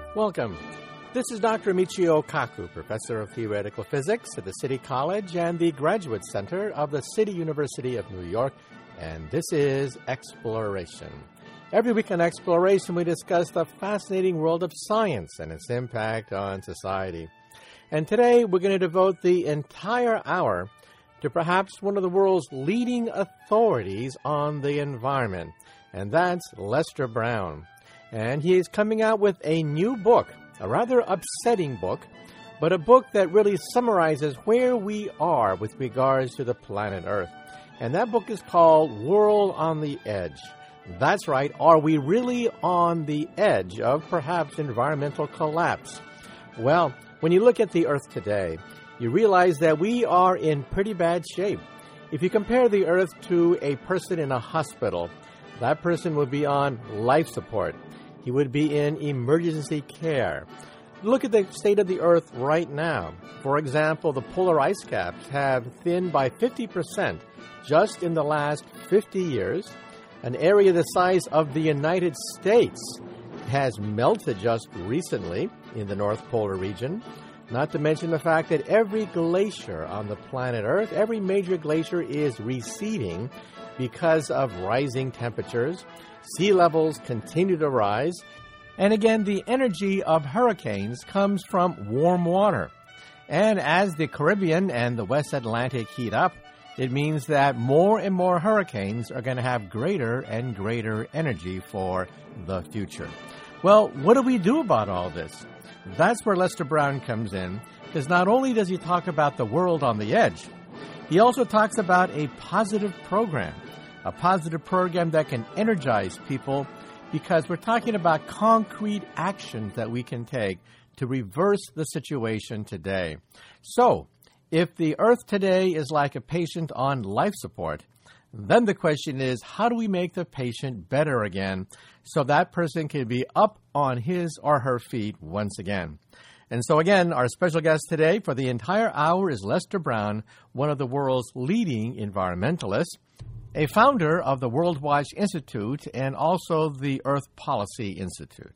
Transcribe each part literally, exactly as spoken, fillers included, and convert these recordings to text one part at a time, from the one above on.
Welcome. This is Doctor Michio Kaku, Professor of Theoretical Physics at the City College and the Graduate Center of the City University of New York, and this is Exploration. Every week on Exploration, we discuss the fascinating world of science and its impact on society. And today, we're going to devote the entire hour to perhaps one of the world's leading authorities on the environment, and that's Lester Brown. And he is coming out with a new book, a rather upsetting book, but a book that really summarizes where we are with regards to the planet Earth. And that book is called World on the Edge. That's right, are we really on the edge of perhaps environmental collapse? Well, when you look at the Earth today, you realize that we are in pretty bad shape. If you compare the Earth to a person in a hospital, that person would be on life support. He would be in emergency care. Look at the state of the Earth right now. For example, the polar ice caps have thinned by fifty percent just in the last fifty years. An area the size of the United States has melted just recently in the North Polar region. Not to mention the fact that every glacier on the planet Earth, every major glacier is receding because of rising temperatures. Sea levels continue to rise. And again, the energy of hurricanes comes from warm water. And as the Caribbean and the West Atlantic heat up, it means that more and more hurricanes are going to have greater and greater energy for the future. Well, what do we do about all this? That's where Lester Brown comes in, because not only does he talk about the world on the edge, he also talks about a positive program, a positive program that can energize people, because we're talking about concrete actions that we can take to reverse the situation today. So, if the Earth today is like a patient on life support, then the question is, how do we make the patient better again so that person can be up on his or her feet once again? And so again, our special guest today for the entire hour is Lester Brown, one of the world's leading environmentalists, a founder of the World Watch Institute and also the Earth Policy Institute.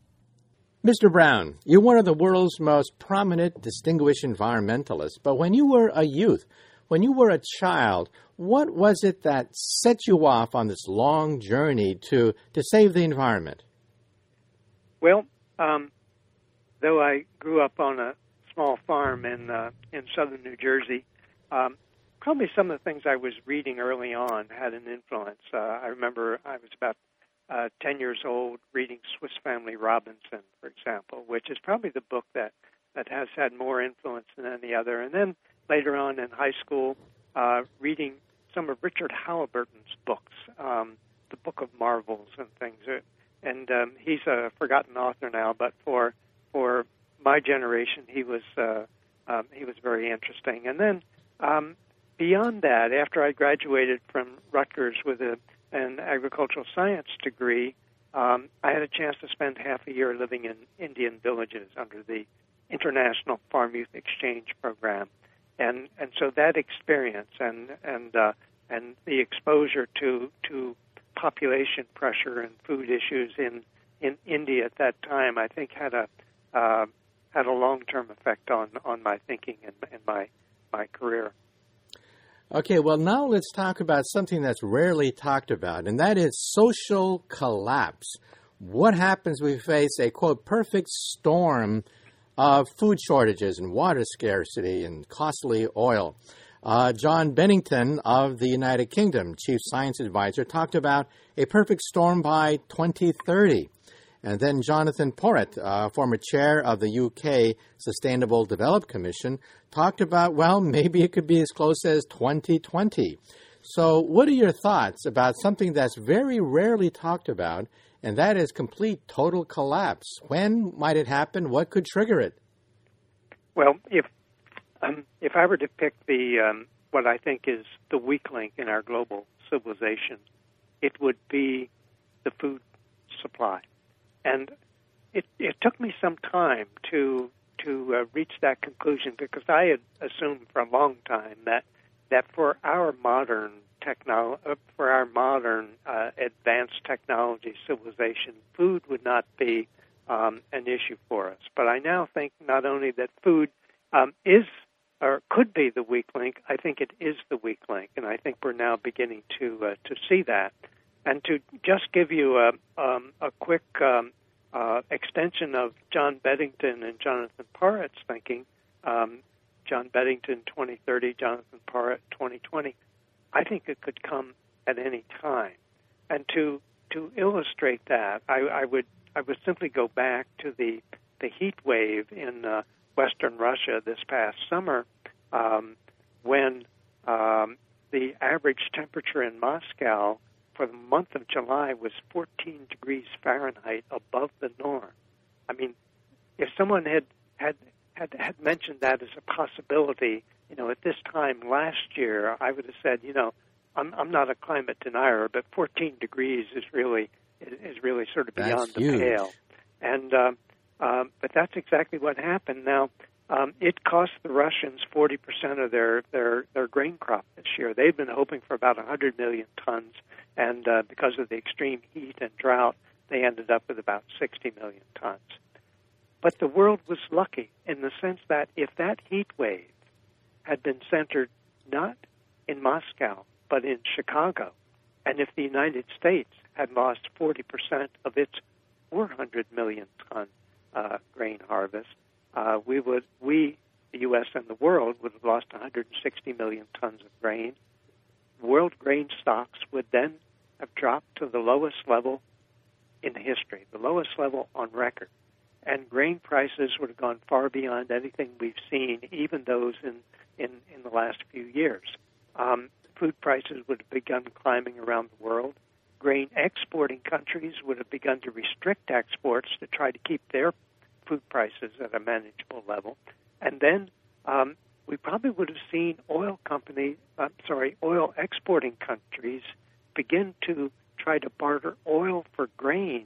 Mister Brown, you're one of the world's most prominent, distinguished environmentalists, but when you were a youth, when you were a child, what was it that set you off on this long journey to, to save the environment? Well, um, though I grew up on a small farm in uh, in southern New Jersey, um, probably some of the things I was reading early on had an influence. Uh, I remember I was about uh, ten years old reading Swiss Family Robinson, for example, which is probably the book that, that has had more influence than any other. And then later on in high school, uh, reading some of Richard Halliburton's books, um, the Book of Marvels and things. And um, he's a forgotten author now, but for for my generation, he was uh, um, he was very interesting. And then um, beyond that, after I graduated from Rutgers with a, an agricultural science degree, um, I had a chance to spend half a year living in Indian villages under the International Farm Youth Exchange Program. And and so that experience and and uh, and the exposure to to population pressure and food issues in, in India at that time, I think had a uh, had a long-term effect on, on my thinking and, and my my career. Okay, well, now let's talk about something that's rarely talked about, and that is social collapse. What happens when we face a, quote, perfect storm of food shortages and water scarcity and costly oil? Uh, John Bennington of the United Kingdom, Chief Science Advisor, talked about a perfect storm by twenty thirty. And then Jonathan Porritt, uh, former chair of the U K Sustainable Development Commission, talked about, well, maybe it could be as close as twenty twenty. So what are your thoughts about something that's very rarely talked about, and that is complete total collapse? When might it happen? What could trigger it? Well, if um, if I were to pick the um, what I think is the weak link in our global civilization, it would be the food supply. And it, it took me some time to to uh, reach that conclusion, because I had assumed for a long time that that for our modern technolo- uh, for our modern uh, advanced technology civilization, food would not be um, an issue for us. But I now think not only that food um, is or could be the weak link, I think it is the weak link, and I think we're now beginning to uh, to see that. And to just give you a, um, a quick um, uh, extension of John Beddington and Jonathan Parrott's thinking, um, John Beddington twenty thirty, Jonathan Parrott twenty twenty, I think it could come at any time. And to to illustrate that, I, I would I would simply go back to the the heat wave in uh, Western Russia this past summer, um, when um, the average temperature in Moscow for the month of July was fourteen degrees Fahrenheit above the norm. I mean, if someone had had had, had mentioned that as a possibility, you know, at this time last year, I would have said, you know, I'm I'm not a climate denier, but fourteen degrees is really is really sort of beyond That's the huge. pale. And um, um, but that's exactly what happened. Now, um, it cost the Russians forty percent of their, their, their grain crop this year. They've been hoping for about one hundred million tons, and uh, because of the extreme heat and drought, they ended up with about sixty million tons. But the world was lucky in the sense that if that heat wave had been centered not in Moscow, but in Chicago, and if the United States had lost forty percent of its four hundred million ton uh, grain harvest, uh, we would, we, the U S and the world, would have lost one hundred sixty million tons of grain. World grain stocks would then have dropped to the lowest level in history, the lowest level on record. And grain prices would have gone far beyond anything we've seen, even those in, in, in the last few years. Um, food prices would have begun climbing around the world. Grain exporting countries would have begun to restrict exports to try to keep their food prices at a manageable level. And then um, we probably would have seen oil company, uh, sorry, oil exporting countries begin to try to barter oil for grain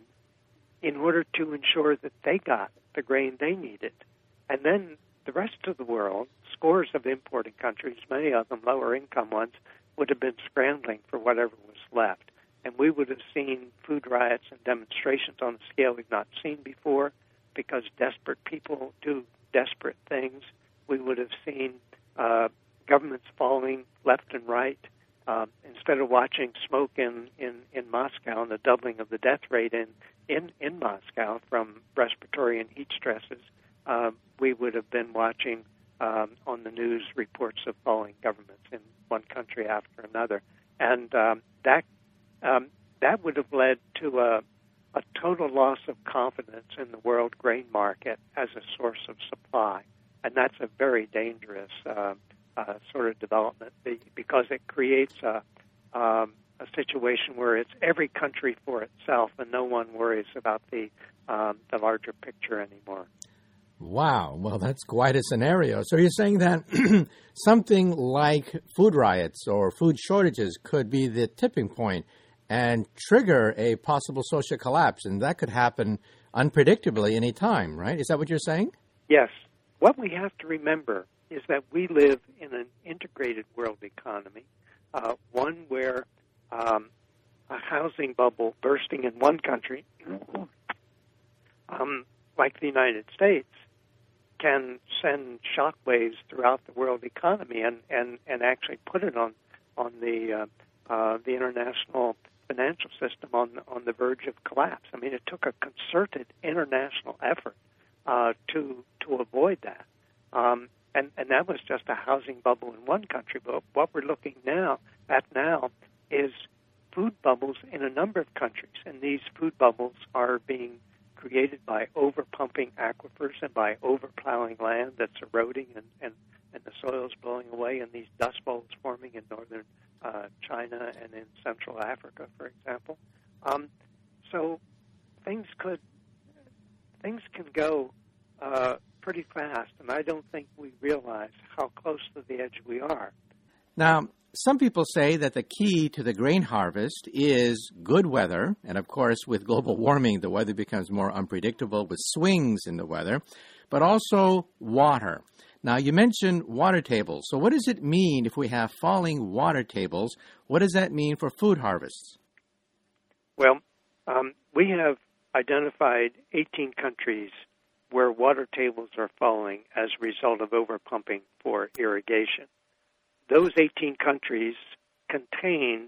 in order to ensure that they got the grain they needed. And then the rest of the world, scores of importing countries, many of them lower-income ones, would have been scrambling for whatever was left. And we would have seen food riots and demonstrations on a scale we've not seen before because desperate people do desperate things. We would have seen uh, governments falling left and right. Uh, instead of watching smoke in, in, in Moscow and the doubling of the death rate in, in, in Moscow from respiratory and heat stresses, uh, we would have been watching um, on the news reports of falling governments in one country after another. And um, that um, that would have led to a, a total loss of confidence in the world grain market as a source of supply. And that's a very dangerous uh, uh, sort of development because it creates a, um, a situation where it's every country for itself and no one worries about the, um, the larger picture anymore. Wow. Well, that's quite a scenario. So you're saying that something like food riots or food shortages could be the tipping point and trigger a possible social collapse, and that could happen unpredictably any time, right? Is that what you're saying? Yes. What we have to remember is that we live in an integrated world economy, uh, one where um, a housing bubble bursting in one country, um, like the United States, can send shockwaves throughout the world economy and, and, and actually put it on on the uh, uh, the international financial system on on the verge of collapse. I mean, it took a concerted international effort uh, to to avoid that, um, and and that was just a housing bubble in one country. But what we're looking now at now is food bubbles in a number of countries, and these food bubbles are being created by over-pumping aquifers and by over-plowing land that's eroding and, and, and the soil's blowing away and these dust bowls forming in northern uh, China and in Central Africa, for example. Um, so things could things can go uh, pretty fast, and I don't think we realize how close to the edge we are. Now, some people say that the key to the grain harvest is good weather. And, of course, with global warming, the weather becomes more unpredictable with swings in the weather, but also water. Now, you mentioned water tables. So what does it mean if we have falling water tables? What does that mean for food harvests? Well, um, we have identified eighteen countries where water tables are falling as a result of overpumping for irrigation. Those eighteen countries contain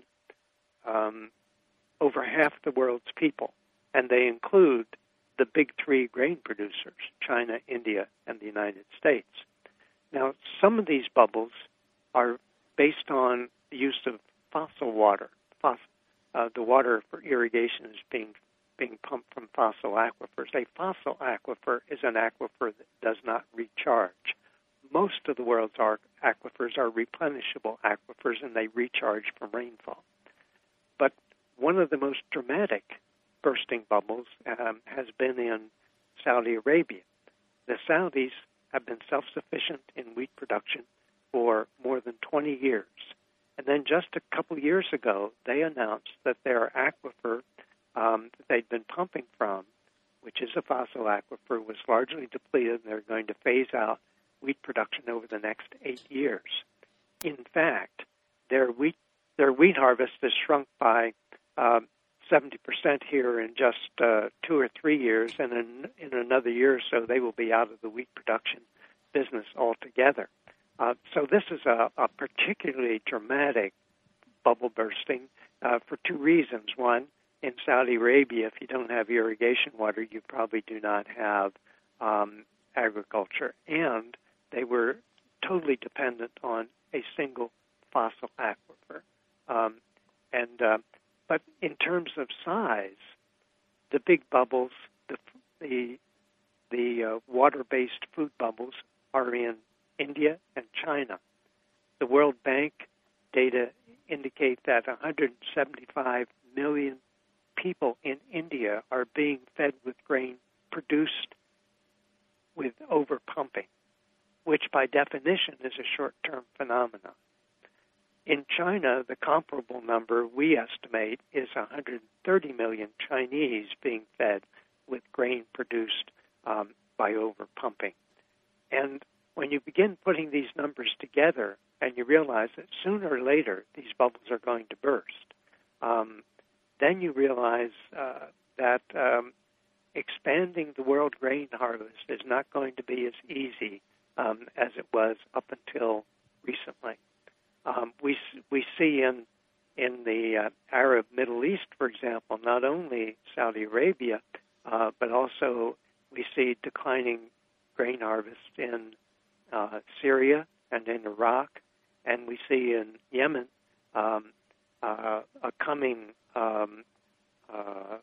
um, over half the world's people, and they include the big three grain producers, China, India, and the United States. Now, some of these bubbles are based on the use of fossil water. Fos- uh, the water for irrigation is being being pumped from fossil aquifers. A fossil aquifer is an aquifer that does not recharge. Most of the world's aquifers are replenishable aquifers, and they recharge from rainfall. But one of the most dramatic bursting bubbles um, has been in Saudi Arabia. The Saudis have been self-sufficient in wheat production for more than twenty years. And then just a couple years ago, they announced that their aquifer um, that they'd been pumping from, which is a fossil aquifer, was largely depleted, and they're going to phase out wheat production over the next eight years. In fact, their wheat their wheat harvest has shrunk by um, seventy percent here in just uh, two or three years, and in, in another year or so, they will be out of the wheat production business altogether. Uh, so this is a, a particularly dramatic bubble bursting uh, for two reasons. One, in Saudi Arabia, if you don't have irrigation water, you probably do not have um, agriculture, and they were totally dependent on a single fossil aquifer. Um, and uh, but in terms of size, the big bubbles, the the the uh, water-based food bubbles, are in India and China. The World Bank data indicate that one hundred seventy-five million people in India are being fed with grain produced with overpumping, which by definition is a short-term phenomenon. In China, the comparable number we estimate is one hundred thirty million Chinese being fed with grain produced um, by overpumping. And when you begin putting these numbers together and you realize that sooner or later these bubbles are going to burst, um, then you realize uh, that um, expanding the world grain harvest is not going to be as easy um, as it was up until recently. Um, we we see in in the uh, Arab Middle East, for example, not only Saudi Arabia, uh, but also we see declining grain harvest in uh, Syria and in Iraq, and we see in Yemen um, uh, a coming um, uh,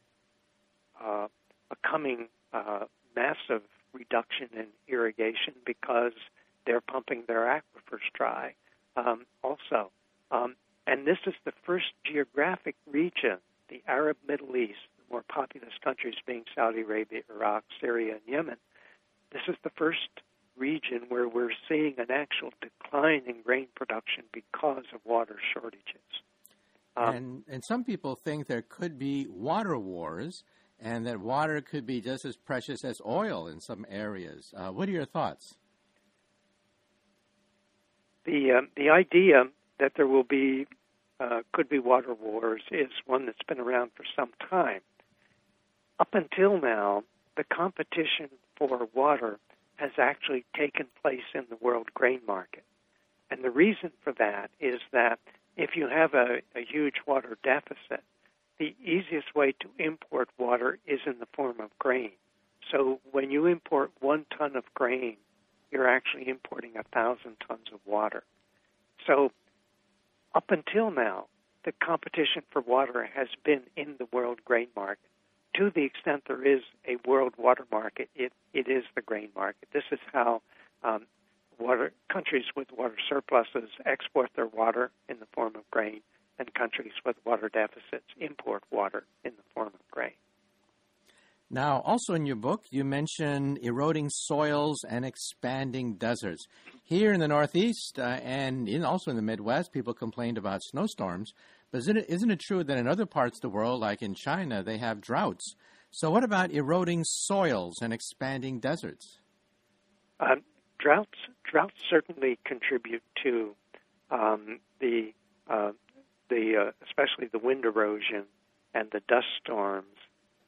uh, a coming uh, massive reduction in irrigation because they're pumping their aquifers dry. Um, also, um, and this is the first geographic region, the Arab Middle East, the more populous countries being Saudi Arabia, Iraq, Syria, and Yemen. This is the first region where we're seeing an actual decline in grain production because of water shortages. Um, and, and some people think there could be water wars and that water could be just as precious as oil in some areas. Uh, what are your thoughts? The uh, the idea that there will be uh, could be water wars is one that's been around for some time. Up until now, the competition for water has actually taken place in the world grain market. And the reason for that is that if you have a, a huge water deficit, the easiest way to import water is in the form of grain. So when you import one ton of grain, you're actually importing a thousand tons of water. So up until now, the competition for water has been in the world grain market. To the extent there is a world water market, it, it is the grain market. This is how um, water countries with water surpluses export their water in the form of grain, and countries with water deficits import water in the form of grain. Now, also in your book, you mention eroding soils and expanding deserts. Here in the Northeast uh, and in, also in the Midwest, people complained about snowstorms. But isn't it, isn't it true that in other parts of the world, like in China, they have droughts? So what about eroding soils and expanding deserts? Um, droughts, droughts certainly contribute to um, the uh, the uh, especially the wind erosion and the dust storms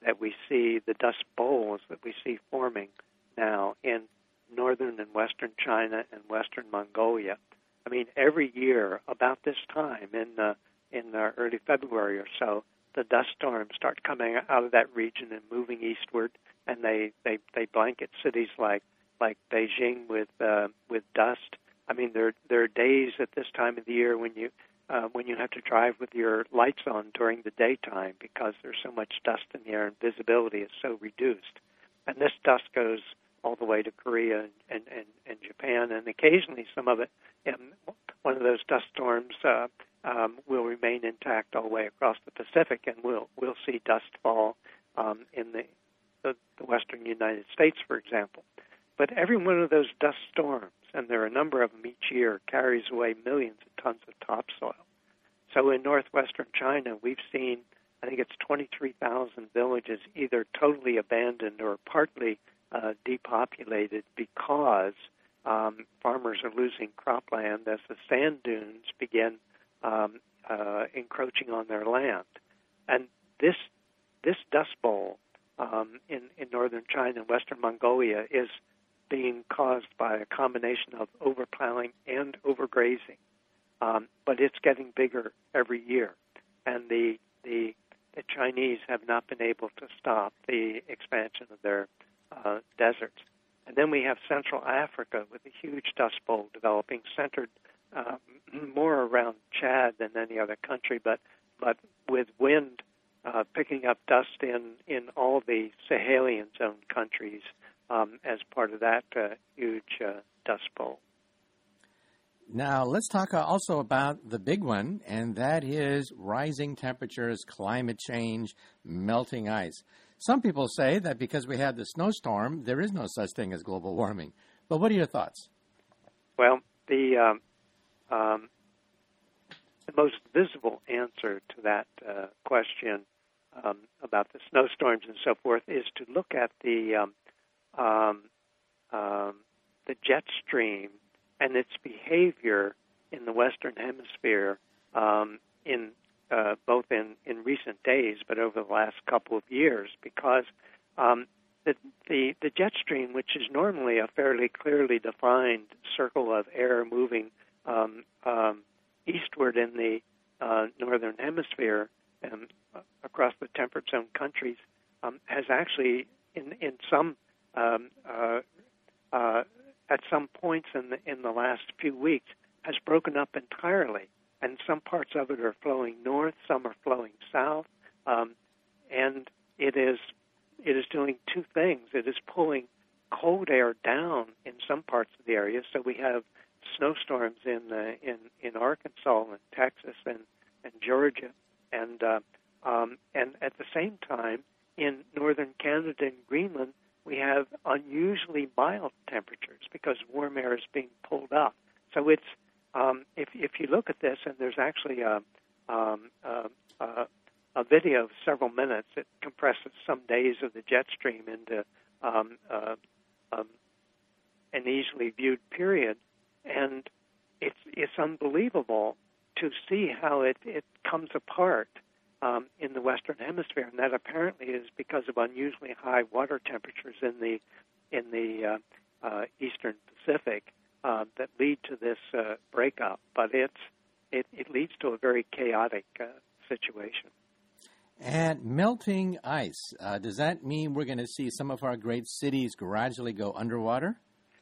that we see, the dust bowls that we see forming now in northern and western China and western Mongolia. I mean, every year about this time in uh, in uh, early February or so, the dust storms start coming out of that region and moving eastward, and they, they, they blanket cities like like Beijing with uh, with dust. I mean, there there are days at this time of the year when you uh, when you have to drive with your lights on during the daytime because there's so much dust in the air and visibility is so reduced. And this dust goes all the way to Korea and, and, and, and Japan, and occasionally some of it, um, one of those dust storms uh, um, will remain intact all the way across the Pacific, and we'll we'll see dust fall um, in the, the the western United States, for example. But every one of those dust storms, and there are a number of them each year, carries away millions of tons of topsoil. So in northwestern China, we've seen, I think it's twenty-three thousand villages either totally abandoned or partly uh, depopulated because um, farmers are losing cropland as the sand dunes begin um, uh, encroaching on their land. And this this dust bowl um, in, in northern China and western Mongolia is being caused by a combination of overplowing and overgrazing. Um, but it's getting bigger every year. And the, the the Chinese have not been able to stop the expansion of their uh, deserts. And then we have Central Africa with a huge dust bowl developing, centered uh, more around Chad than any other country, but but with wind uh, picking up dust in, in all the Sahelian zone countries um, as part of that uh, huge uh, dust bowl. Now, let's talk also about the big one, and that is rising temperatures, climate change, melting ice. Some people say that because we had the snowstorm, there is no such thing as global warming. But what are your thoughts? Well, the um, um, the most visible answer to that uh, question um, about the snowstorms and so forth is to look at the um, um, um, the jet stream and its behavior in the Western Hemisphere um, in uh, both in, in recent days, but over the last couple of years, because um, the, the the jet stream, which is normally a fairly clearly defined circle of air moving um, um, eastward in the uh, Northern Hemisphere and uh, across the temperate zone countries, um, has actually, in in some um, uh, uh, at some points in the, in the last few weeks, has broken up entirely. And some parts of it are flowing north, some are flowing south, um, and it is it is doing two things. It is pulling cold air down in some parts of the area, so we have snowstorms in uh, in in Arkansas and Texas and, and Georgia, and uh, um, and at the same time in northern Canada and Greenland, we have unusually mild temperatures because warm air is being pulled up. So it's um, if if you look at this, and there's actually a um, a, a, a video of several minutes that compresses some days of the jet stream into um, uh, um, an easily viewed period, and it's it's unbelievable to see how it, it comes apart um, in the Western Hemisphere, and that apparently is because of unusually high water temperatures in the in the uh, uh, Eastern Pacific uh, that lead to this uh, breakup. But it's it, it leads to a very chaotic uh, situation. And melting ice, uh, does that mean we're going to see some of our great cities gradually go underwater?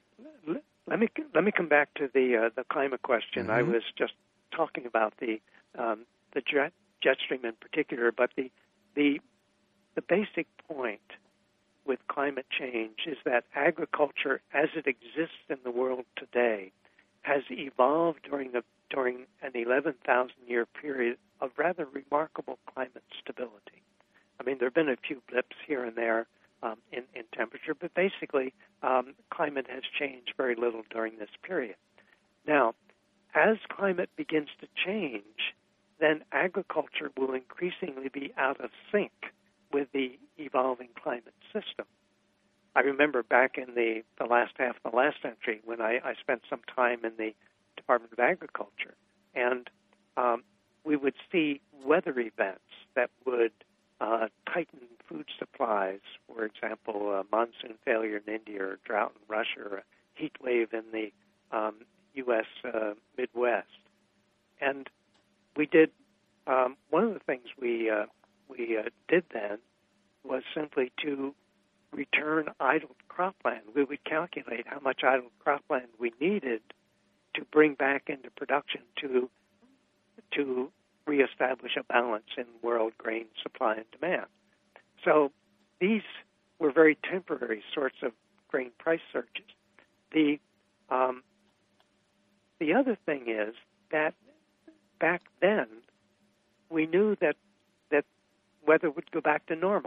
Let me let me come back to the uh, the climate question. Mm-hmm. I was just talking about the um, the jet, jet stream in particular, but the the the basic point with climate change is that agriculture, as it exists in the world today, has evolved during the during an eleven thousand year period of rather remarkable climate stability. I mean, there have been a few blips here and there um, in, in temperature, but basically um, climate has changed very little during this period. Now, as climate begins to change, then agriculture will increasingly be out of sync with the evolving climate system. I remember back in the, the last half of the last century when I, I spent some time in the Department of Agriculture, and um, we would see weather events that would uh, tighten food supplies, for example, a monsoon failure in India or drought in Russia or a heat wave in the um, U S uh, Midwest. And we did, um, one of the things we, uh, we uh, did then was simply to return idled cropland. We would calculate how much idled cropland we needed to bring back into production to to reestablish a balance in world grain supply and demand. So these were very temporary sorts of grain price surges. The um, the other thing is that back then we knew that that weather would go back to normal.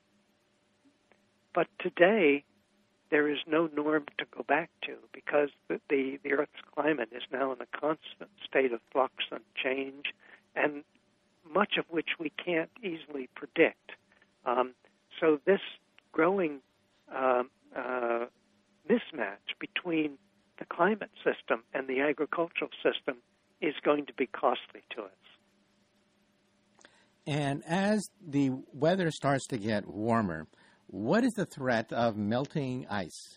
But today, there is no norm to go back to because the, the, the Earth's climate is now in a constant state of flux and change, and much of which we can't easily predict. Um, so this growing uh, uh, mismatch between the climate system and the agricultural system is going to be costly to us. And as the weather starts to get warmer, what is the threat of melting ice?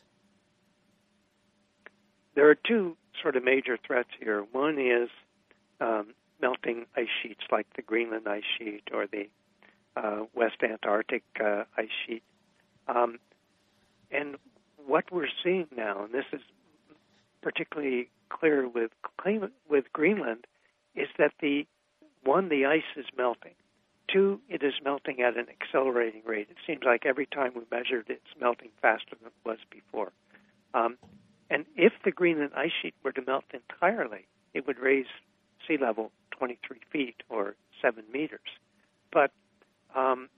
There are two sort of major threats here. One is um, melting ice sheets like the Greenland ice sheet or the uh, West Antarctic uh, ice sheet. Um, and what we're seeing now, and this is particularly clear with with Greenland, is that the one, the ice is melting. Two, it is melting at an accelerating rate. It seems like every time we measured, it's melting faster than it was before. Um, and if the Greenland ice sheet were to melt entirely, it would raise sea level twenty-three feet or seven meters. But um,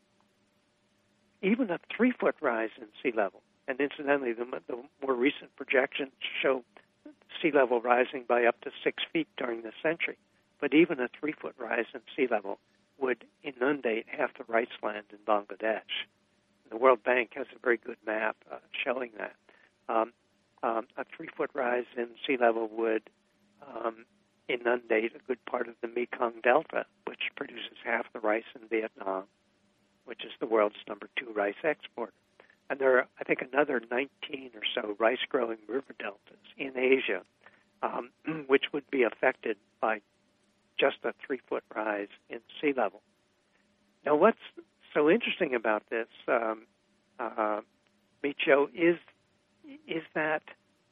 even a three-foot rise in sea level, and incidentally, the, the more recent projections show sea level rising by up to six feet during this century. But even a three-foot rise in sea level would inundate half the rice land in Bangladesh. The World Bank has a very good map uh, showing that. Um, um, a three-foot rise in sea level would um, inundate a good part of the Mekong Delta, which produces half the rice in Vietnam, which is the world's number two rice exporter. And there are, I think, another nineteen or so rice-growing river deltas in Asia, um, which would be affected by just a three-foot rise in sea level. Now, what's so interesting about this, um, uh, Michio, is is that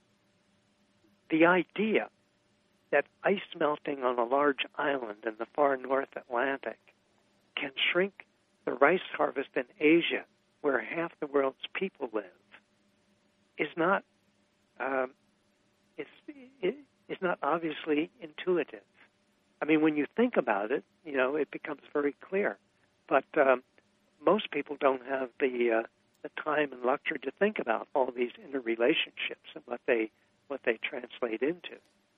the idea that ice melting on a large island in the far North Atlantic can shrink the rice harvest in Asia, where half the world's people live, is not um, is is not obviously intuitive. I mean, when you think about it, you know, it becomes very clear. But um, most people don't have the uh, the time and luxury to think about all these interrelationships and what they what they translate into.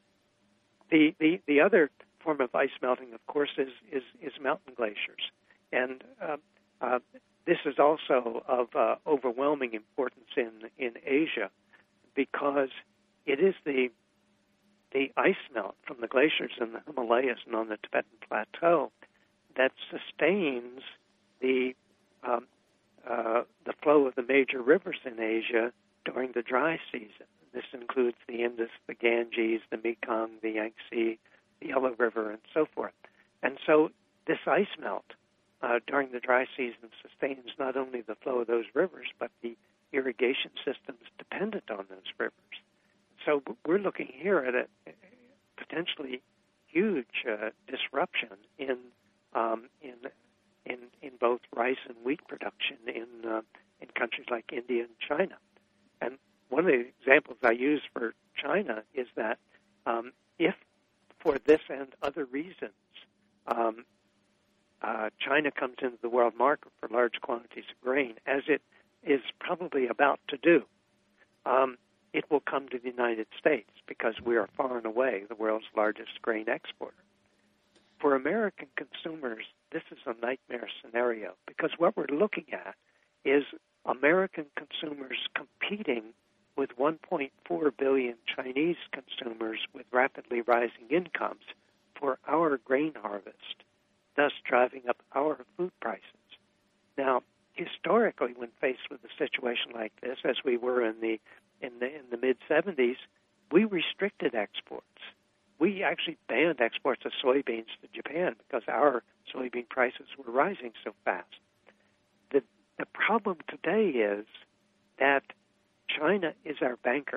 The the, the other form of ice melting, of course, is is, is mountain glaciers, and uh, uh, this is also of uh, overwhelming importance in in Asia because it is the the ice melt from the glaciers in the Himalayas and on the Tibetan Plateau that sustains the um, uh, the flow of the major rivers in Asia during the dry season. This includes the Indus, the Ganges, the Mekong, the Yangtze, the Yellow River, and so forth. And so this ice melt uh, during the dry season sustains not only the flow of those rivers, but the irrigation systems dependent on those rivers. So we're looking here at a potentially huge uh, disruption in um, in in in both rice and wheat production in uh, in countries like India and China. And one of the examples I use for China is that um, if for this and other reasons um, uh, China comes into the world market for large quantities of grain, as it is probably about to do, um, it will come to the United States because we are far and away the world's largest grain exporter. For American consumers, this is a nightmare scenario because what we're looking at is American consumers competing with one point four billion Chinese consumers with rapidly rising incomes for our grain harvest, thus driving up our food prices. Now, historically, when faced with a situation like this, as we were in the in the in the mid seventies, we restricted exports. We actually banned exports of soybeans to Japan because our soybean prices were rising so fast. The the problem today is that China is our banker,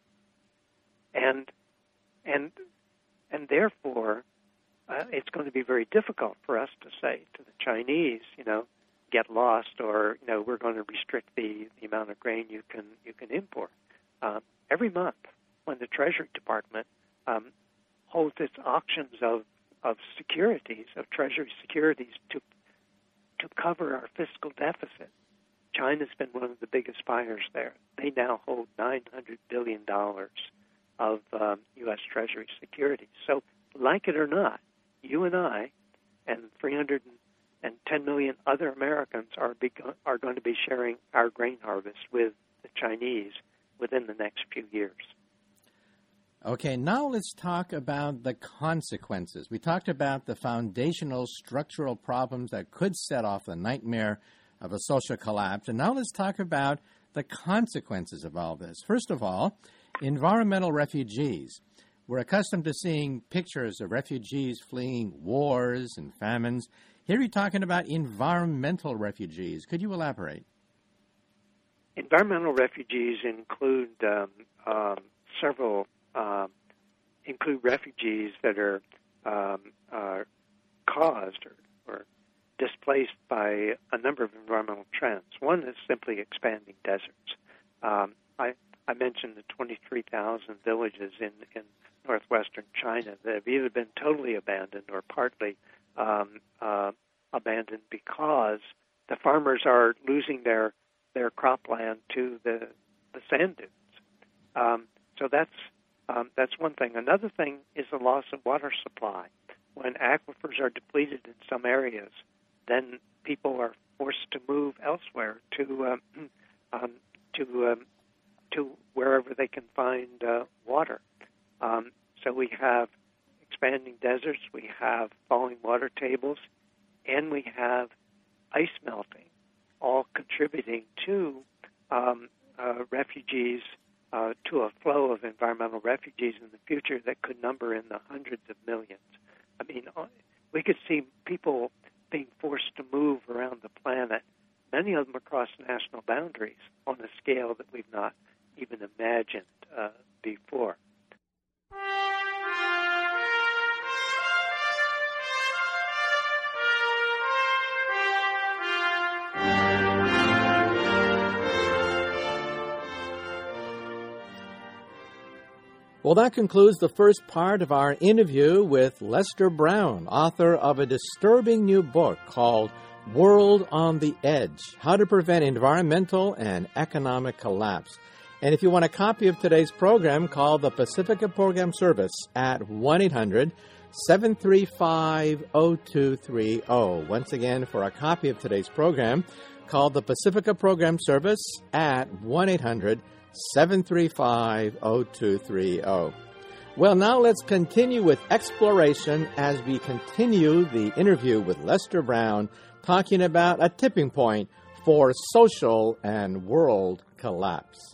and and and therefore uh, it's going to be very difficult for us to say to the Chinese, you know, get lost, or you know, we're going to restrict the, the amount of grain you can you can import. Uh, every month, when the Treasury Department um, holds its auctions of of securities, of Treasury securities to to cover our fiscal deficit, China's been one of the biggest buyers there. They now hold nine hundred billion dollars of um, U S. Treasury securities. So, like it or not, you and I and three hundred ten million other Americans are begun, are going to be sharing our grain harvest with the Chinese within the next few years. Okay, now let's talk about the consequences. We talked about the foundational structural problems that could set off the nightmare of a social collapse. And now let's talk about the consequences of all this. First of all, environmental refugees. We're accustomed to seeing pictures of refugees fleeing wars and famines. Here you're talking about environmental refugees. Could you elaborate? Environmental refugees include um, um, several, um, include refugees that are um, uh, caused or, or displaced by a number of environmental trends. One is simply expanding deserts. Um, I, I mentioned the twenty-three thousand villages in, in northwestern China that have either been totally abandoned or partly um, uh, abandoned because the farmers are losing their, their cropland to the, the sand dunes. Um, so that's um, that's one thing. Another thing is the loss of water supply. When aquifers are depleted in some areas, then people are forced to move elsewhere to um, um, to um, to wherever they can find uh, water. Um, so we have expanding deserts, we have falling water tables, and we have ice melting, all contributing to um, uh, refugees, uh, to a flow of environmental refugees in the future that could number in the hundreds of millions. I mean, we could see people being forced to move around the planet, many of them across national boundaries, on a scale that we've not even imagined uh, before. Well, that concludes the first part of our interview with Lester Brown, author of a disturbing new book called World on the Edge, How to Prevent Environmental and Economic Collapse. And if you want a copy of today's program, call the Pacifica Program Service at one eight hundred seven three five zero two three zero. Once again, for a copy of today's program, call the Pacifica Program Service at one eight hundred seven three five zero two three zero. Well, now let's continue with exploration as we continue the interview with Lester Brown, talking about a tipping point for social and world collapse.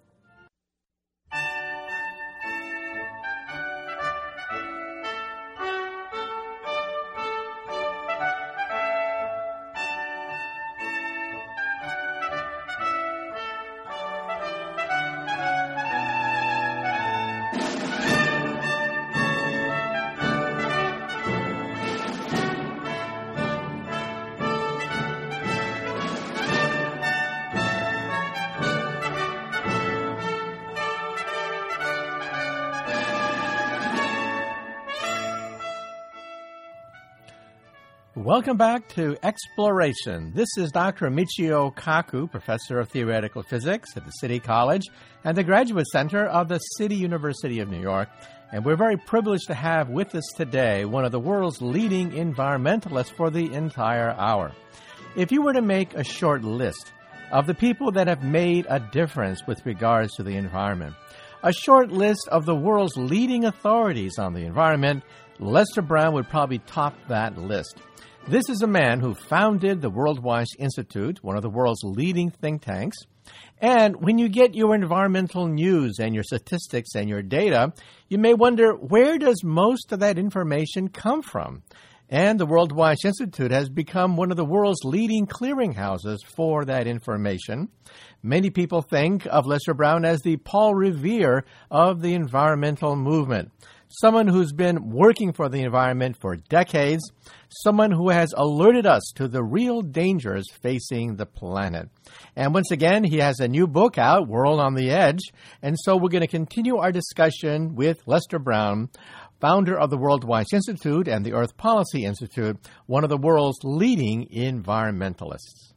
Welcome back to Exploration. This is Doctor Michio Kaku, Professor of Theoretical Physics at the City College and the Graduate Center of the City University of New York. And we're very privileged to have with us today one of the world's leading environmentalists for the entire hour. If you were to make a short list of the people that have made a difference with regards to the environment, a short list of the world's leading authorities on the environment, Lester Brown would probably top that list. This is a man who founded the Worldwatch Institute, one of the world's leading think tanks. And when you get your environmental news and your statistics and your data, you may wonder, where does most of that information come from? And the Worldwatch Institute has become one of the world's leading clearinghouses for that information. Many people think of Lester Brown as the Paul Revere of the environmental movement. Someone who's been working for the environment for decades, someone who has alerted us to the real dangers facing the planet. And once again, he has a new book out, World on the Edge, and so we're going to continue our discussion with Lester Brown, founder of the Worldwatch Institute and the Earth Policy Institute, one of the world's leading environmentalists.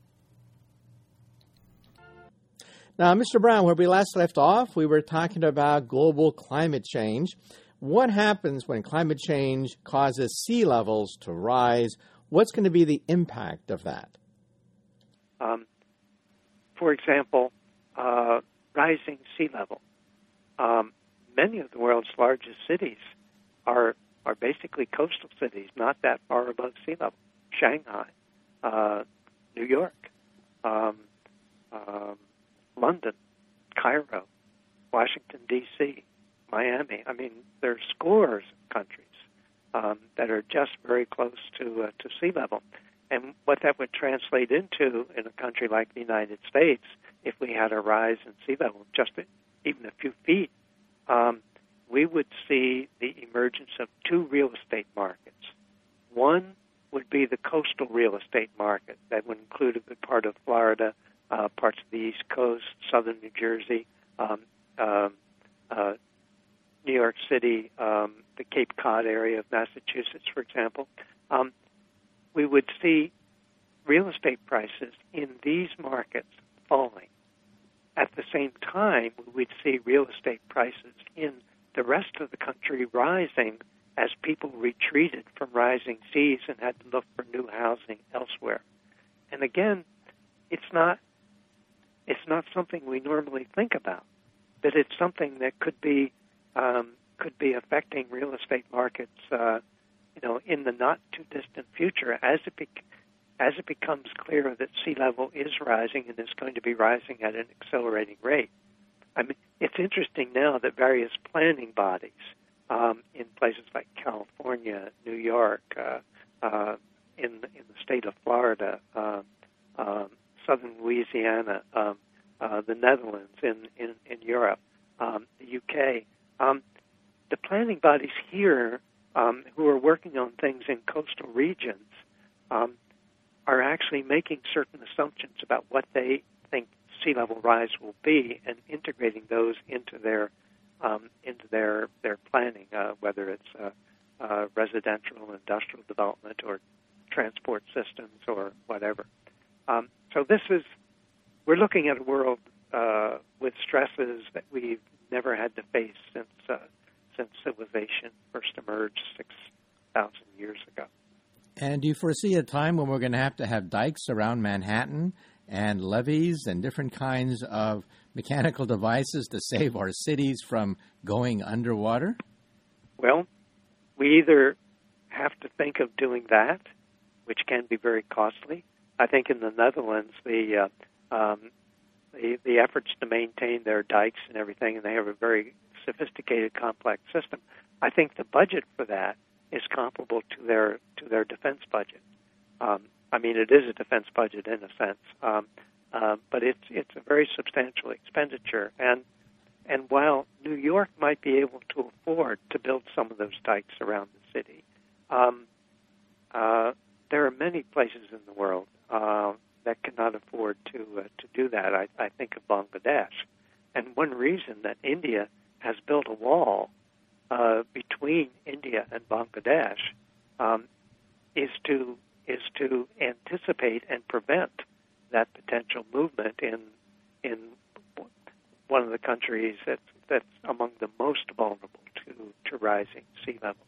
Now, Mister Brown, where we last left off, we were talking about global climate change. What happens when climate change causes sea levels to rise? What's going to be the impact of that? Um, for example, uh, rising sea level. Um, many of the world's largest cities are are basically coastal cities, not that far above sea level. Shanghai, uh, New York, um, um, London, Cairo, Washington, D C, Miami. I mean, there are scores of countries um, that are just very close to uh, to sea level. And what that would translate into in a country like the United States, if we had a rise in sea level just even a few feet, um, we would see the emergence of two real estate markets. One would be the coastal real estate market. That would include a good part of Florida, uh, parts of the East Coast, southern New Jersey, um, uh, uh, New York City, um, the Cape Cod area of Massachusetts, for example. Um, we would see real estate prices in these markets falling. At the same time, we'd see real estate prices in the rest of the country rising as people retreated from rising seas and had to look for new housing elsewhere. And again, it's not it's not something we normally think about, but it's something that could be um, could be affecting real estate markets, uh, you know, in the not too distant future as it be, as it becomes clear that sea level is rising and is going to be rising at an accelerating rate. I mean, it's interesting now that various planning bodies um, in places like California, New York, uh, uh, in in the state of Florida, uh, um, southern Louisiana, um, uh, the Netherlands, in in, in Europe, um, the U K. Um, the planning bodies here um, who are working on things in coastal regions um, are actually making certain assumptions about what they think sea level rise will be and integrating those into their um, into their their planning, uh, whether it's uh, uh, residential, industrial development, or transport systems, or whatever. Um, so this is we're looking at a world uh, with stresses that we've never had to face since uh, since civilization first emerged six thousand years ago. And do you foresee a time when we're going to have to have dikes around Manhattan and levees and different kinds of mechanical devices to save our cities from going underwater? Well, we either have to think of doing that, which can be very costly. I think in the Netherlands, the uh, um, the, the efforts to maintain their dikes and everything, and they have a very sophisticated, complex system. I think the budget for that is comparable to their to their defense budget. Um, I mean, it is a defense budget in a sense, um, uh, but it's it's a very substantial expenditure. And and while New York might be able to afford to build some of those dikes around the city, um, uh, there are many places in the world uh, that cannot afford to uh, to do that. I, I think of Bangladesh, and one reason that India has built a wall uh, between India and Bangladesh um, is to is to anticipate and prevent that potential movement in in one of the countries that's that's among the most vulnerable to, to rising sea level.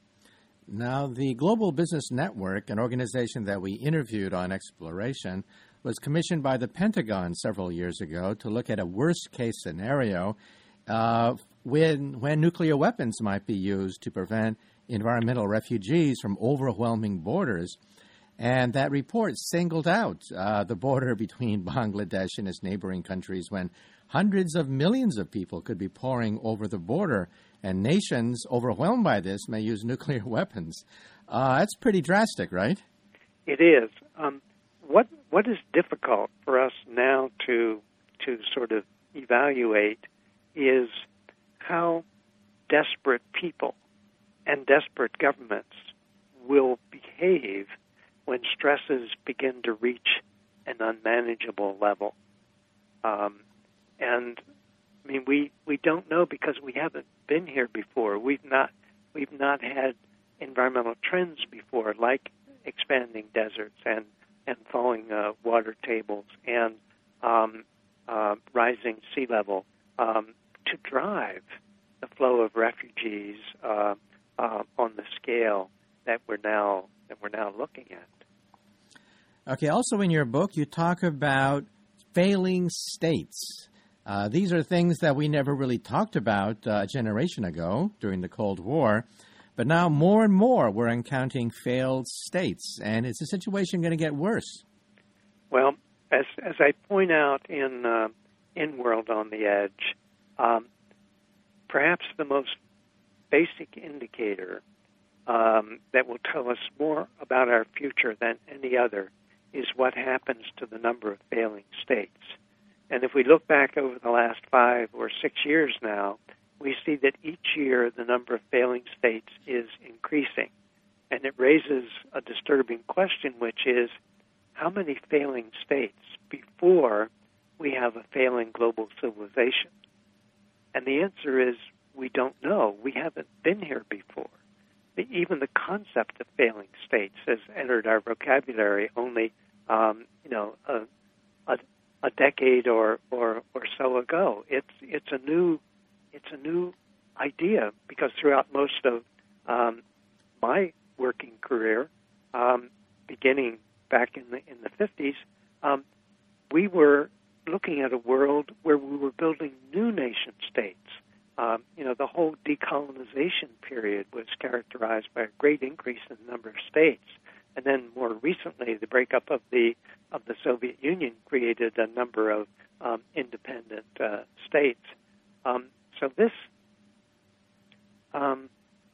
Now, the Global Business Network, an organization that we interviewed on exploration, was commissioned by the Pentagon several years ago to look at a worst-case scenario uh, when when nuclear weapons might be used to prevent environmental refugees from overwhelming borders. And that report singled out uh, the border between Bangladesh and its neighboring countries when hundreds of millions of people could be pouring over the border, and nations overwhelmed by this may use nuclear weapons. Uh, that's pretty drastic, right? It is. Um, what what is difficult for us now to to sort of evaluate is how desperate people and desperate governments will behave when stresses begin to reach an unmanageable level. Um, and I mean, we, we don't know because we haven't been here before. We've not we've not had environmental trends before, like expanding deserts and and falling uh, water tables and um, uh, rising sea level um, to drive the flow of refugees uh, uh, on the scale that we're now that we're now looking at. Okay. Also, in your book, you talk about failing states. Uh, these are things that we never really talked about uh, a generation ago during the Cold War. But now more and more we're encountering failed states. And is the situation going to get worse? Well, as as I point out in uh, in World on the Edge, um, perhaps the most basic indicator um, that will tell us more about our future than any other is what happens to the number of failing states. And if we look back over the last five or six years now, we see that each year the number of failing states is increasing. And it raises a disturbing question, which is, how many failing states before we have a failing global civilization? And the answer is, we don't know. We haven't been here before. The, even the concept of failing states has entered our vocabulary only, um, you know, a, a, a decade or, or, or so ago. It's it's a new it's a new idea because throughout most of um, my working career, um, beginning back in the in the fifties, um, we were looking at a world where we were building new nation states. Um, you know, the whole decolonization period was characterized by a great increase in the number of states, and then more recently, the breakup of the of the Soviet Union created a number of um, independent uh, states. Um, so this um,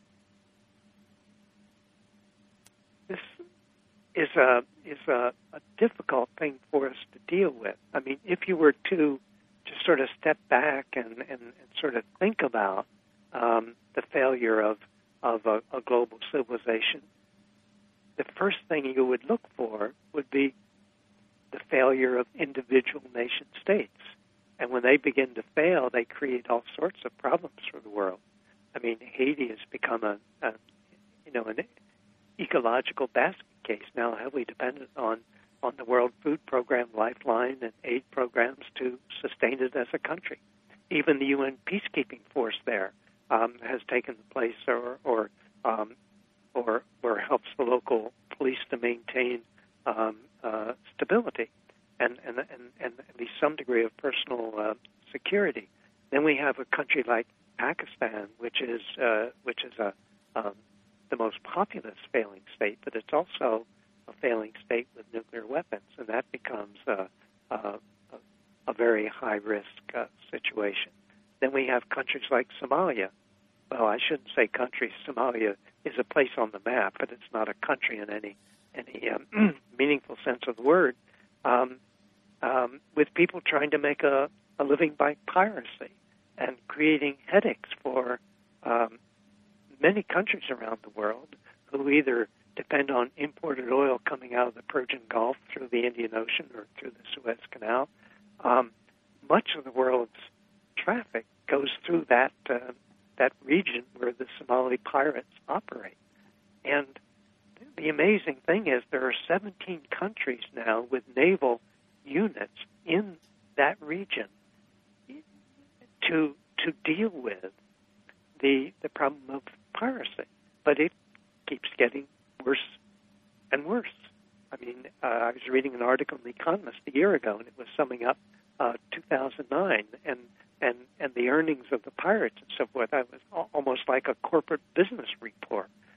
this is a is a, a difficult thing for us to deal with. I mean, if you were to to sort of step back and, and, and sort of think about um, the failure of of a, a global civilization, the first thing you would look for would be the failure of individual nation states. And when they begin to fail, they create all sorts of problems for the world. I mean, Haiti has become a, a you know, an ecological basket case, now heavily dependent on, on the World Food Program, Lifeline, and aid programs to sustain it as a country. Even the U N peacekeeping force there um, has taken the place or or, um, or or helps the local police to maintain um, uh, stability and, and, and, and at least some degree of personal uh, security. Then we have a country like Pakistan, which is uh, which is a um, the most populous failing state, but it's also a failing state with nuclear weapons, and that becomes a, a, a, a very high-risk uh, situation. Then we have countries like Somalia. Well, I shouldn't say countries. Somalia is a place on the map, but it's not a country in any any um, meaningful sense of the word, um, um, with people trying to make a, a living by piracy and creating headaches for um, many countries around the world who either depend on imported oil coming out of the Persian Gulf through the Indian Ocean or through the Suez Canal. Um, much of the world's traffic goes through that uh, that region where the Somali pirates operate. And the amazing thing is there are seventeen countries now with naval units in that region to to deal with the the problem of piracy. But it keeps getting worse and worse. I mean, uh, I was reading an article in The Economist a year ago, and it was summing up uh, two thousand nine and, and, and the earnings of the pirates and so forth. That was al- almost like a corporate business report.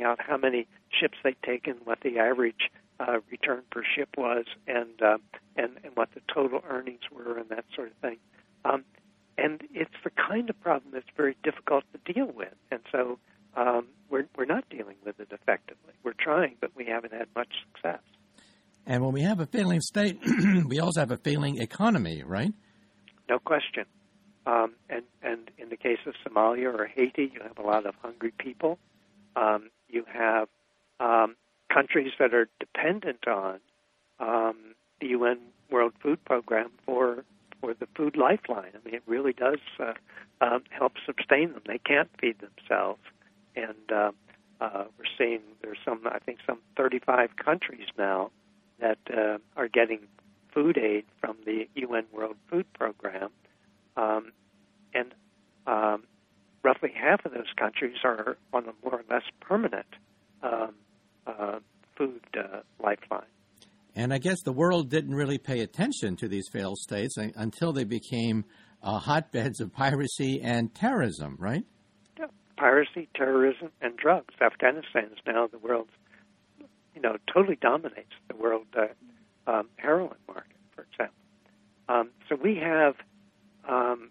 figuring out how many ships they'd taken, what the average uh, return per ship was, and, uh, and and what the total earnings were, and that sort of thing. Um, and it's the kind of problem that's very difficult to deal with, and so um, we're we're not dealing with it effectively. We're trying, but we haven't had much success. And when we have a failing state, we also have a failing economy, right? No question. Um, and, and in the case of Somalia or Haiti, you have a lot of hungry people. Um, you have um, countries that are dependent on um, the U N World Food Program for for the food lifeline. I mean, it really does uh, uh, help sustain them. They can't feed themselves. And uh, uh, we're seeing there's some, I think, some thirty-five countries now that uh, are getting food aid from the U N World Food Program. Um, and um, roughly half of those countries are on a more or less permanent um, uh, food uh, lifeline. And I guess the world didn't really pay attention to these failed states until they became uh, hotbeds of piracy and terrorism, right? Yeah, piracy, terrorism, and drugs. Afghanistan is now the world's, you know, totally dominates the world uh, um, heroin market, for example. Um, so we have um,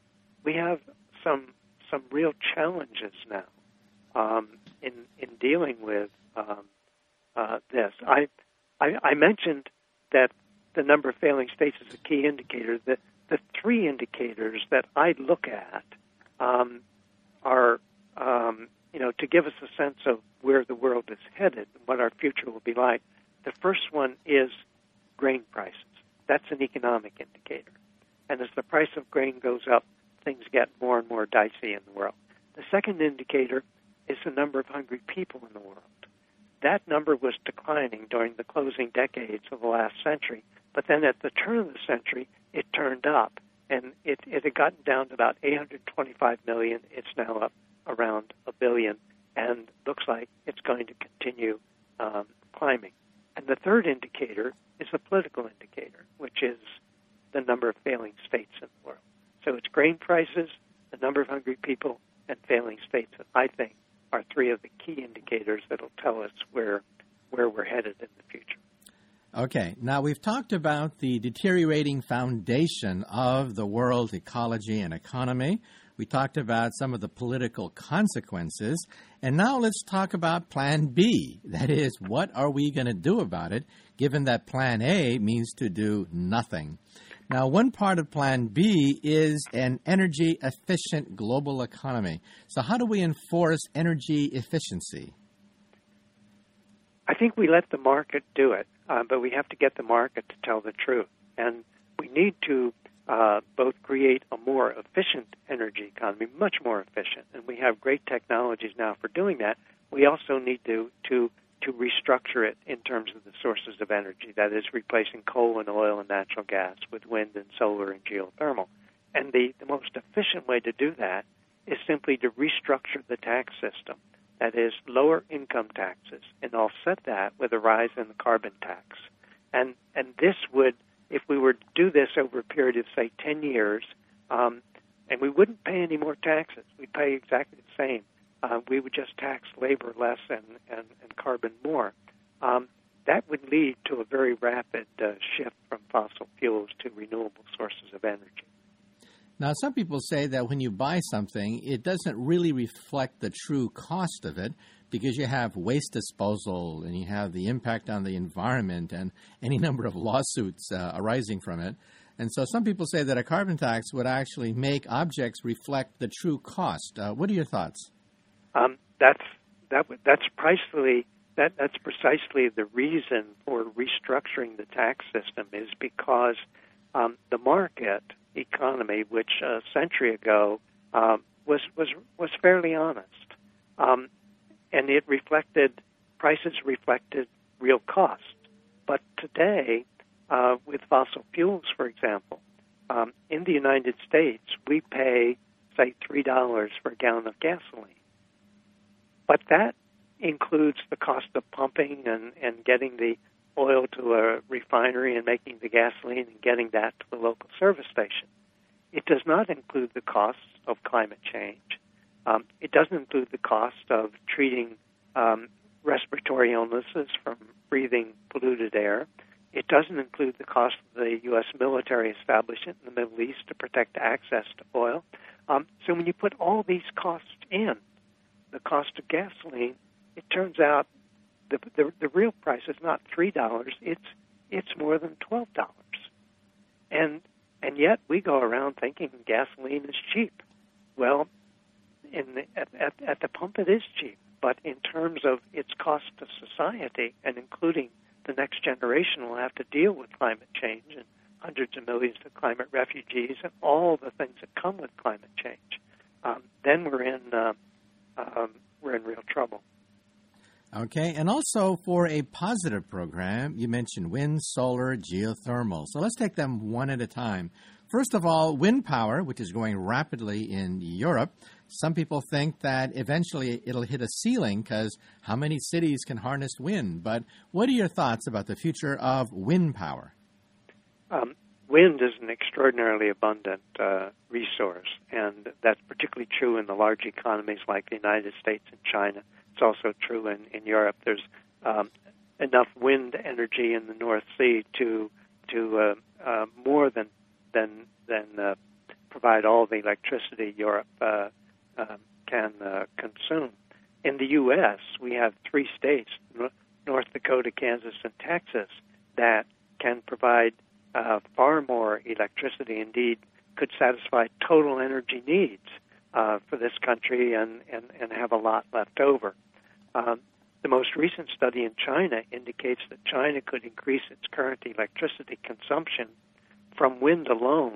we have some some real challenges now um, in in dealing with um, uh, this. I, I I mentioned that the number of failing states is a key indicator. The the three indicators that I look at um, are um, you know to give us a sense of where the world is headed and what our future will be like. The first one is grain prices. That's an economic indicator. And as the price of grain goes up, things get more and more dicey in the world. The second indicator is the number of hungry people in the world. That number was declining during the closing decades of the last century, but then at the turn of the century, it turned up, and it, it had gotten down to about eight hundred twenty-five million. It's now up around a billion, and looks like it's going to continue um, climbing. And the third indicator is the political indicator, which is the number of failing states in the world. So it's grain prices, the number of hungry people, and failing states that I think are three of the key indicators that will tell us where where we're headed in the future. Okay. Now, we've talked about the deteriorating foundation of the world ecology and economy. We talked about some of the political consequences. And now let's talk about Plan B. That is, what are we going to do about it, given that Plan A means to do nothing? Now, one part of Plan B is an energy-efficient global economy. So how do we enforce energy efficiency? I think we let the market do it, uh, but we have to get the market to tell the truth. And we need to uh, both create a more efficient energy economy, much more efficient, and we have great technologies now for doing that. We also need to, to to restructure it in terms of the sources of energy, that is, replacing coal and oil and natural gas with wind and solar and geothermal. And the, the most efficient way to do that is simply to restructure the tax system, that is, lower income taxes, and offset that with a rise in the carbon tax. And and this would, if we were to do this over a period of, say, ten years, um, and we wouldn't pay any more taxes, we'd pay exactly the same. Uh, we would just tax labor less and, and, and carbon more. Um, that would lead to a very rapid uh, shift from fossil fuels to renewable sources of energy. Now, some people say that when you buy something, it doesn't really reflect the true cost of it because you have waste disposal and you have the impact on the environment and any number of lawsuits uh, arising from it. And so some people say that a carbon tax would actually make objects reflect the true cost. Uh, what are your thoughts? Um, that's that. That's precisely that. That's precisely the reason for restructuring the tax system, is because um, the market economy, which a century ago um, was was was fairly honest, um, and it reflected prices reflected real costs. But today, uh, with fossil fuels, for example, um, in the United States, we pay say three dollars for a gallon of gasoline. But that includes the cost of pumping and, and getting the oil to a refinery and making the gasoline and getting that to the local service station. It does not include the costs of climate change. Um, it doesn't include the cost of treating um, respiratory illnesses from breathing polluted air. It doesn't include the cost of the U S military establishment in the Middle East to protect access to oil. Um, so when you put all these costs in, the cost of gasoline, it turns out the, the, the real price is not three dollars, it's it's more than twelve dollars. And and yet we go around thinking gasoline is cheap. Well, in the, at, at, at the pump it is cheap, but in terms of its cost to society, and including the next generation will have to deal with climate change and hundreds of millions of climate refugees and all the things that come with climate change, um, then we're in uh, um, we're in real trouble. Okay, and also for a positive program, you mentioned wind, solar, geothermal. So let's take them one at a time. First of all, wind power, which is growing rapidly in Europe. Some people think that eventually it'll hit a ceiling because how many cities can harness wind? But what are your thoughts about the future of wind power? Um, wind is an extraordinarily abundant uh, resource, and that's particularly true in the large economies like the United States and China. It's also true in, in Europe. There's um, enough wind energy in the North Sea to to uh, uh, more than than than uh, provide all the electricity Europe uh, uh, can uh, consume. In the U S, we have three states, North Dakota, Kansas, and Texas, that can provide uh, far more electricity. Indeed, could satisfy total energy needs uh, for this country and, and, and have a lot left over. Um, the most recent study in China indicates that China could increase its current electricity consumption from wind alone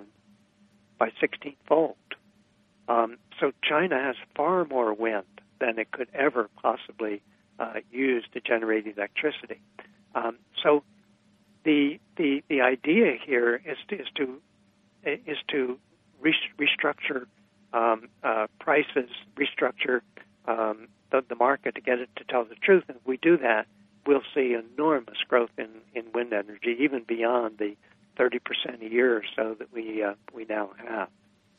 by sixteen-fold. Um, so China has far more wind than it could ever possibly uh, use to generate electricity. Um, so the the the idea here is to is to, is to restructure um, uh, prices, restructure um, the, the market to get it to tell the truth. And if we do that, we'll see enormous growth in, in wind energy, even beyond the thirty percent a year or so that we uh, we now have.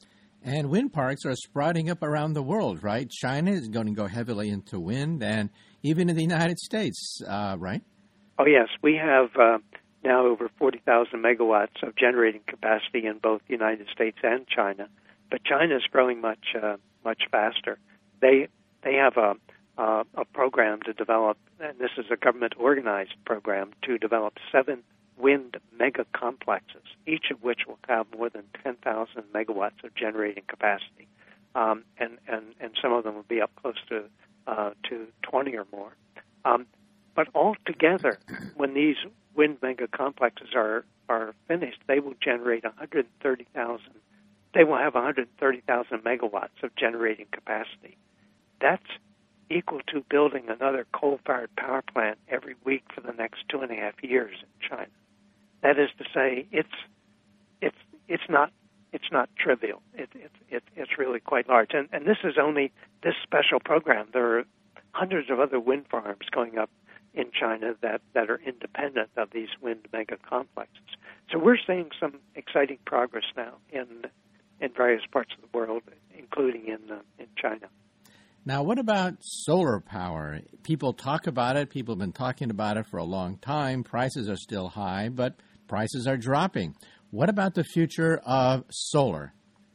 And wind parks are sprouting up around the world, right? China is going to go heavily into wind, and even in the United States, uh, right? Oh, yes. We have uh, now over forty thousand megawatts of generating capacity in both the United States and China. But China is growing much uh, much faster. They they have a, uh, a program to develop, and this is a government-organized program, to develop seven wind mega complexes, each of which will have more than ten thousand megawatts of generating capacity, um, and, and, and some of them will be up close to uh, to twenty or more. Um, but altogether, when these wind mega complexes are, are finished, they will generate one hundred thirty thousand. They will have one hundred thirty thousand megawatts of generating capacity. That's equal to building another coal-fired power plant every week for the next two and a half years in China. That is to say, it's it's it's not it's not trivial. It, it, it, it's really quite large, and and this is only this special program. There are hundreds of other wind farms going up in China that, that are independent of these wind mega complexes. So we're seeing some exciting progress now in in various parts of the world, including in uh, in China. Now, what about solar power? People talk about it. People have been talking about it for a long time. Prices are still high, but prices are dropping. What about the future of solar?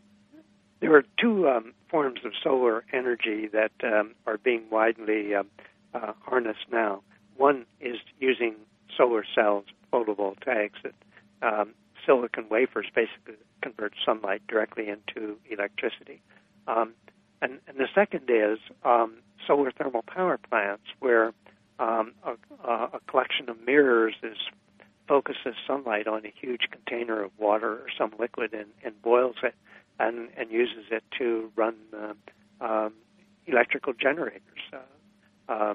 There are two um, forms of solar energy that um, are being widely uh, uh, harnessed now. One is using solar cells, photovoltaics, that um, silicon wafers basically convert sunlight directly into electricity. Um, And, and the second is um, solar thermal power plants, where um, a, a collection of mirrors is focuses sunlight on a huge container of water or some liquid and, and boils it and, and uses it to run uh, um, electrical generators. Uh, um,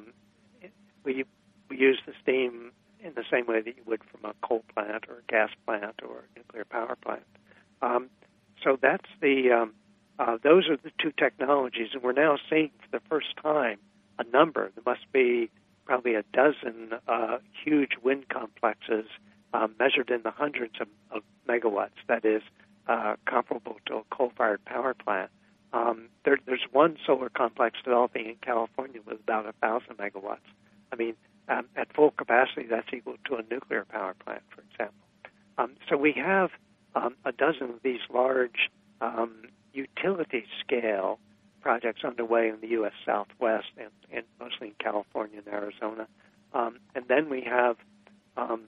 we we use the steam in the same way that you would from a coal plant or a gas plant or a nuclear power plant. Um, so that's the um, Uh, those are the two technologies, and we're now seeing for the first time a number. There must be probably a dozen uh, huge wind complexes uh, measured in the hundreds of, of megawatts, that is, uh, comparable to a coal-fired power plant, Um, there, there's one solar complex developing in California with about one thousand megawatts. I mean, um, at full capacity, that's equal to a nuclear power plant, for example. Um, so we have um, a dozen of these large um, utility-scale projects underway in the U S Southwest and, and mostly in California and Arizona. Um, and then we have um,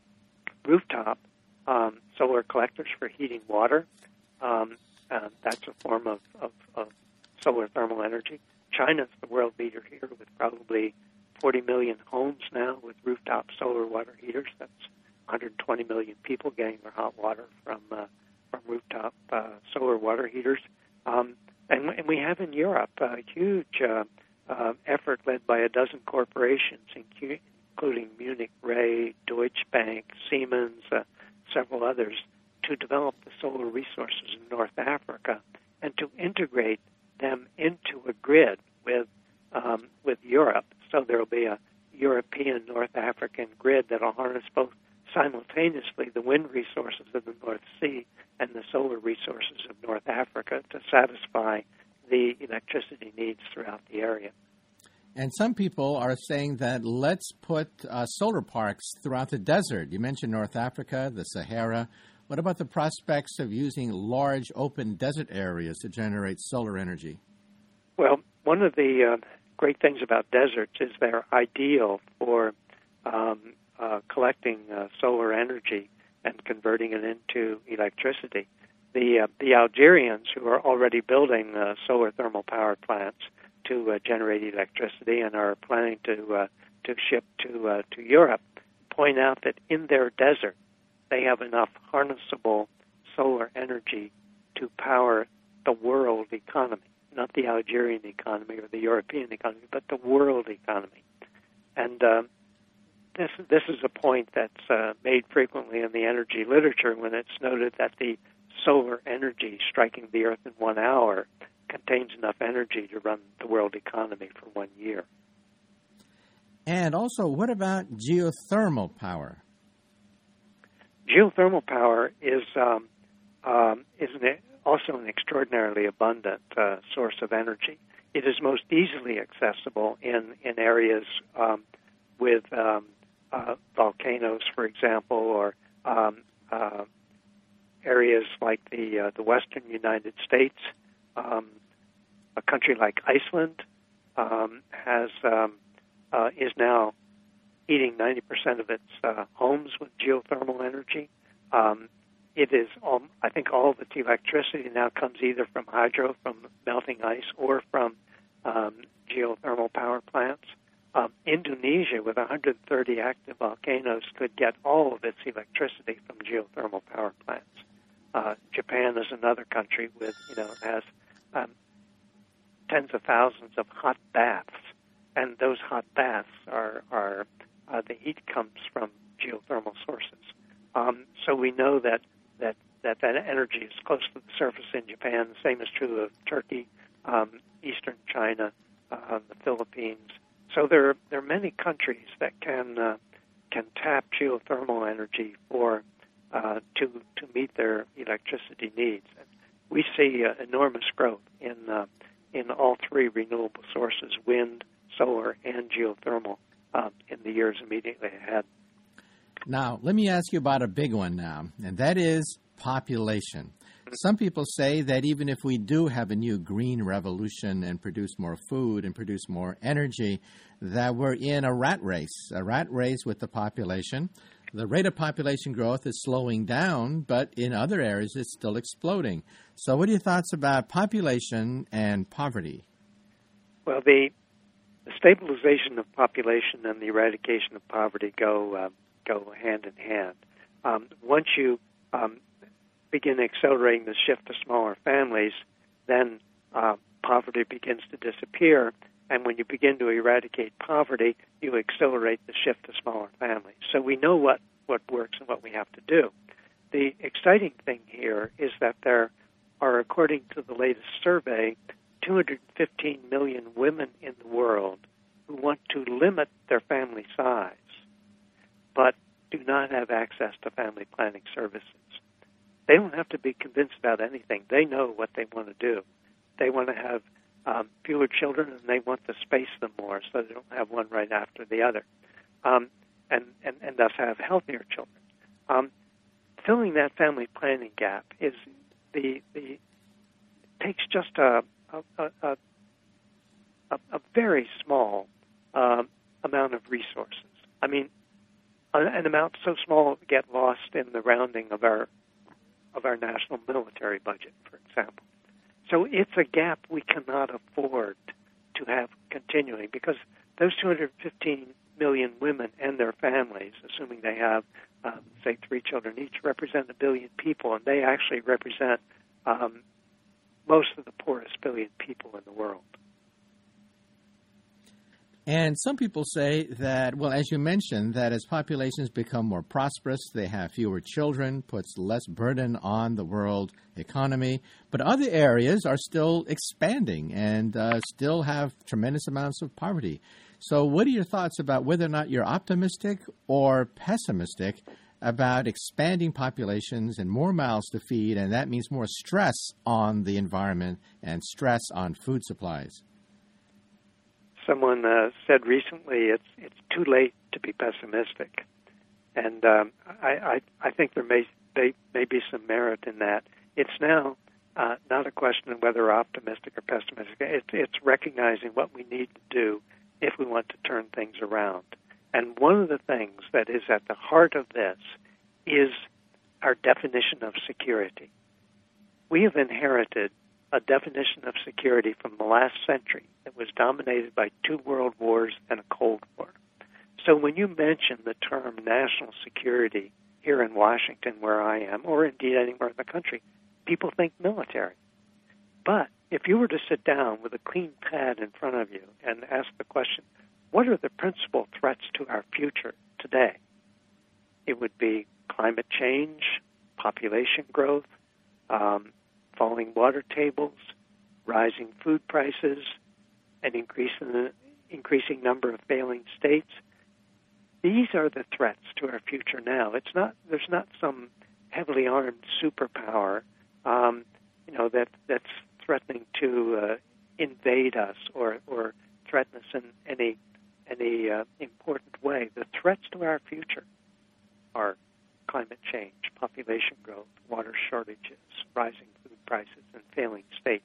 rooftop um, solar collectors for heating water. Um, uh, that's a form of, of, of solar thermal energy. China's the world leader here with probably forty million homes now with rooftop solar water heaters. That's one hundred twenty million people getting their hot water from uh, from rooftop uh, solar water heaters. Um, and, and we have in Europe a huge uh, uh, effort led by a dozen corporations, including Munich Re, Deutsche Bank, Siemens, uh, several others, to develop the solar resources in North Africa and to integrate them into a grid with um, with Europe. So there will be a European North African grid that will harness both simultaneously the wind resources of the North Sea and the solar resources of North Africa to satisfy the electricity needs throughout the area. And some people are saying that let's put uh, solar parks throughout the desert. You mentioned North Africa, the Sahara. What about the prospects of using large open desert areas to generate solar energy? Well, one of the uh, great things about deserts is they're ideal for um, uh, collecting uh, solar energy and converting it into electricity. The uh, the Algerians, who are already building uh, solar thermal power plants to uh, generate electricity and are planning to uh, to ship to uh, to Europe, point out that in their desert they have enough harnessable solar energy to power the world economy, not the Algerian economy or the European economy, but the world economy. And uh, this this is a point that's uh, made frequently in the energy literature when it's noted that the solar energy striking the Earth in one hour contains enough energy to run the world economy for one year. And also, what about geothermal power? Geothermal power is um, um, is an, also an extraordinarily abundant uh, source of energy. It is most easily accessible in in areas um, with um, uh, volcanoes, for example, or um, uh, areas like the uh, the western United States. Um, a country like Iceland um, has um, uh, is now heating ninety percent of its uh, homes with geothermal energy. Um, it is, all, I think, all of its electricity now comes either from hydro, from melting ice, or from um, geothermal power plants. Um, Indonesia, with one hundred thirty active volcanoes, could get all of its electricity from geothermal power plants. Uh, Japan is another country with, you know, has um, tens of thousands of hot baths, and those hot baths are are uh, the heat comes from geothermal sources. Um, so we know that, that that that energy is close to the surface in Japan. The same is true of Turkey, um, eastern China, uh, the Philippines. So there are, there are many countries that can uh, can tap geothermal energy for uh, to to meet their electricity needs. And we see uh, enormous growth in uh, in all three renewable sources: wind, solar, and geothermal uh, in the years immediately ahead. Now, let me ask you about a big one now, and that is population. Some people say that even if we do have a new green revolution and produce more food and produce more energy, that we're in a rat race, a rat race with the population. The rate of population growth is slowing down, but in other areas it's still exploding. So what are your thoughts about population and poverty? Well, the, the stabilization of population and the eradication of poverty go uh, go hand in hand. Um, once you um, begin accelerating the shift to smaller families, then uh, poverty begins to disappear. And when you begin to eradicate poverty, you accelerate the shift to smaller families. So we know what, what works and what we have to do. The exciting thing here is that there are, according to the latest survey, two hundred fifteen million women in the world who want to limit their family size, but do not have access to family planning services. They don't have to be convinced about anything. They know what they want to do. they want to have um, fewer children, and they want to space them more so they don't have one right after the other, um, and, and, and thus have healthier children. Um, filling that family planning gap is the the takes just a a, a, a, a very small um, amount of resources. I mean, an amount so small it get lost in the rounding of our of our national military budget, for example. So it's a gap we cannot afford to have continuing, because those two hundred fifteen million women and their families, assuming they have, um, say, three children each, represent a billion people, and they actually represent um, most of the poorest billion people in the world. And some people say that, well, as you mentioned, that as populations become more prosperous, they have fewer children, puts less burden on the world economy. But other areas are still expanding and uh, still have tremendous amounts of poverty. So what are your thoughts about whether or not you're optimistic or pessimistic about expanding populations and more mouths to feed, and that means more stress on the environment and stress on food supplies? Someone uh, said recently it's it's too late to be pessimistic, and um, I, I I think there may, may may be some merit in that. It's now uh, not a question of whether optimistic or pessimistic. It's it's recognizing what we need to do if we want to turn things around. And one of the things that is at the heart of this is our definition of security. We have inherited a definition of security from the last century that was dominated by two world wars and a Cold War. So when you mention the term national security here in Washington, where I am, or indeed anywhere in the country, people think military. But if you were to sit down with a clean pad in front of you and ask the question, what are the principal threats to our future today? It would be climate change, population growth, um, falling water tables, rising food prices, an increase in the increasing number of failing states. These are the threats to our future now. It's not there's not some heavily armed superpower, um, you know, that that's threatening to uh, invade us or or threaten us in any any uh, important way. The threats to our future are climate change, population growth, water shortages, rising food prices, and failing states.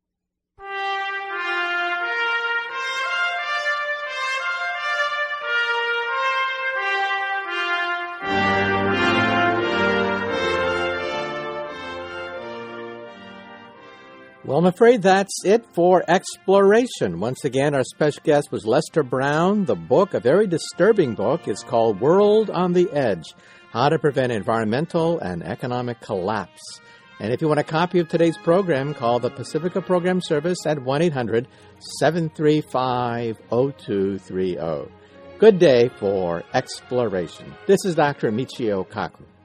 Well, I'm afraid that's it for Exploration. Once again, our special guest was Lester Brown. The book, a very disturbing book, is called World on the Edge, How to Prevent Environmental and Economic Collapse. And if you want a copy of today's program, call the Pacifica Program Service at one eight hundred seven three five oh two three oh. Good day for Exploration. This is Doctor Michio Kaku.